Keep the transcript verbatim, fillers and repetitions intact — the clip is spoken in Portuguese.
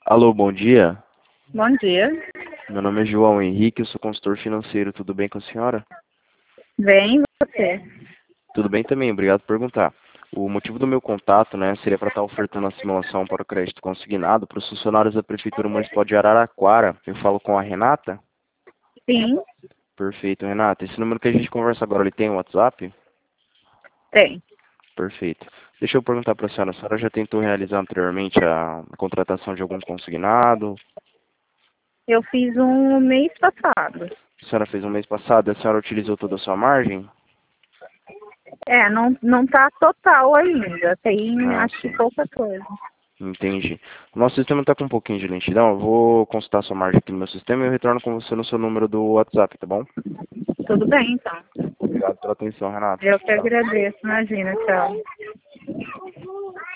Alô, bom dia. Bom dia. Meu nome é João Henrique, eu sou consultor financeiro. Tudo bem com a senhora? Bem, você? Tudo bem também, obrigado por perguntar. O motivo do meu contato, né, seria para estar ofertando a simulação para o crédito consignado para os funcionários da Prefeitura Municipal de Araraquara. Eu falo com a Renata? Sim, Perfeito, Renata. Esse número que a gente conversa agora, ele tem WhatsApp? tem. Perfeito. Deixa eu perguntar para a senhora, a senhora já tentou realizar anteriormente a, a contratação de algum consignado? Eu fiz um mês passado. A senhora fez um mês passado, a senhora utilizou toda a sua margem? É, não, não tá total ainda. Tem, Ah, acho que sim. pouca coisa. Entendi. O nosso sistema está com um pouquinho de lentidão. Eu vou consultar sua margem aqui no meu sistema e eu retorno com você no seu número do WhatsApp, tá bom? Tudo bem, então. Obrigado pela atenção, Renato. Eu que Tchau. agradeço. Imagina, tchau.